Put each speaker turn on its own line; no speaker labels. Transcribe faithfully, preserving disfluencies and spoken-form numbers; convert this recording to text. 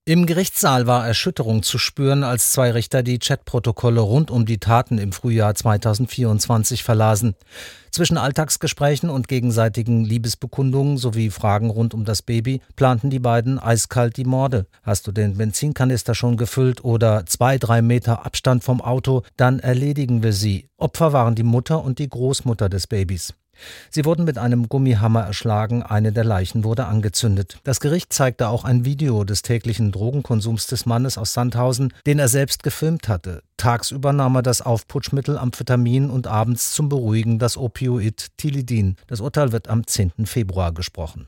Im Gerichtssaal war Erschütterung zu spüren, als zwei Richter die Chatprotokolle rund um die Taten im Frühjahr zweitausendvierundzwanzig verlasen. Zwischen Alltagsgesprächen und gegenseitigen Liebesbekundungen sowie Fragen rund um das Baby planten die beiden eiskalt die Morde. Hast du den Benzinkanister schon gefüllt oder zwei, drei Meter Abstand vom Auto, dann erledigen wir sie. Opfer waren die Mutter und die Großmutter des Babys. Sie wurden mit einem Gummihammer erschlagen, eine der Leichen wurde angezündet. Das Gericht zeigte auch ein Video des täglichen Drogenkonsums des Mannes aus Sandhausen, den er selbst gefilmt hatte. Tagsüber nahm er das Aufputschmittel Amphetamin und abends zum Beruhigen das Opioid Tilidin. Das Urteil wird am zehnten Februar gesprochen.